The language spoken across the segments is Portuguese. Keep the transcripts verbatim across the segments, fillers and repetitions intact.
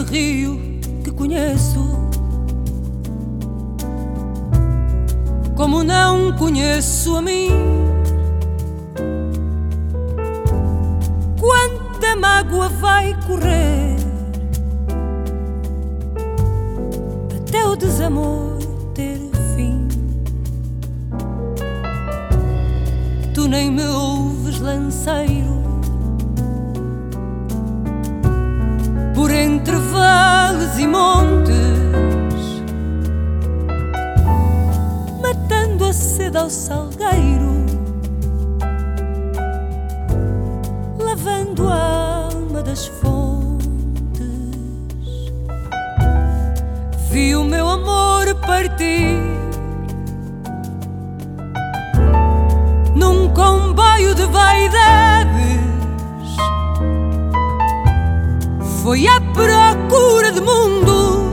rio que conheço, como não conheço a mim. Quanta mágoa vai correr até o desamor ter fim. Tu nem me ouves, lanceiro, por entre vales e montes, matando a sede ao salgueiro, lavando a alma das fontes. Vi o meu amor partir num comboio de vaidades, foi à procura de mundo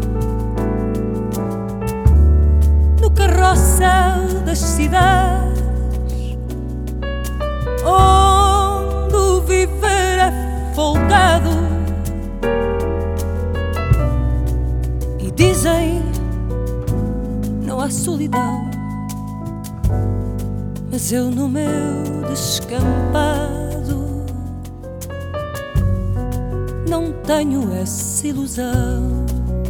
no carrossel das cidades, onde o viver é folgado. E dizem não há solidão, mas eu no meu descampado não tenho essa ilusão.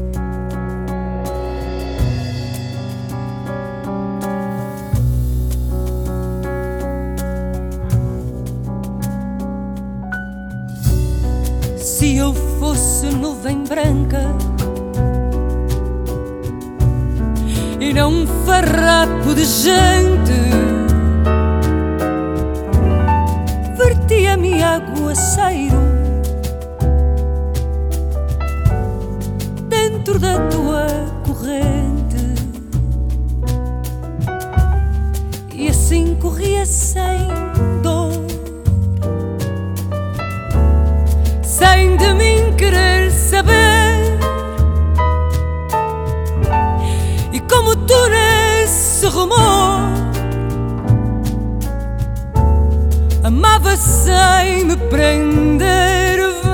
Se eu fosse nuvem branca e não um farrapo de gente, vertia-me aguaceiro dentro da tua corrente, e assim corria sem dor, sem de mim querer saber. E como tu nesse rumor amava sem me prender,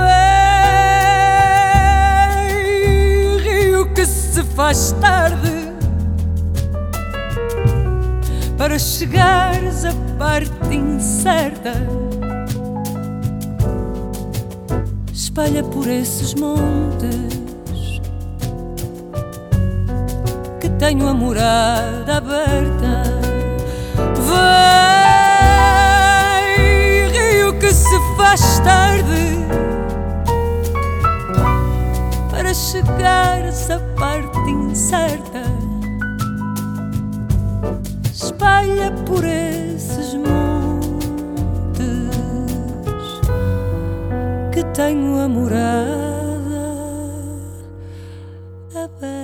faz tarde para chegares à parte incerta. Espalha por esses montes que tenho a morada aberta. Vem, rio que se faz tarde para chegares à parte incerta. Espalha por esses montes que tenho a morada aberta.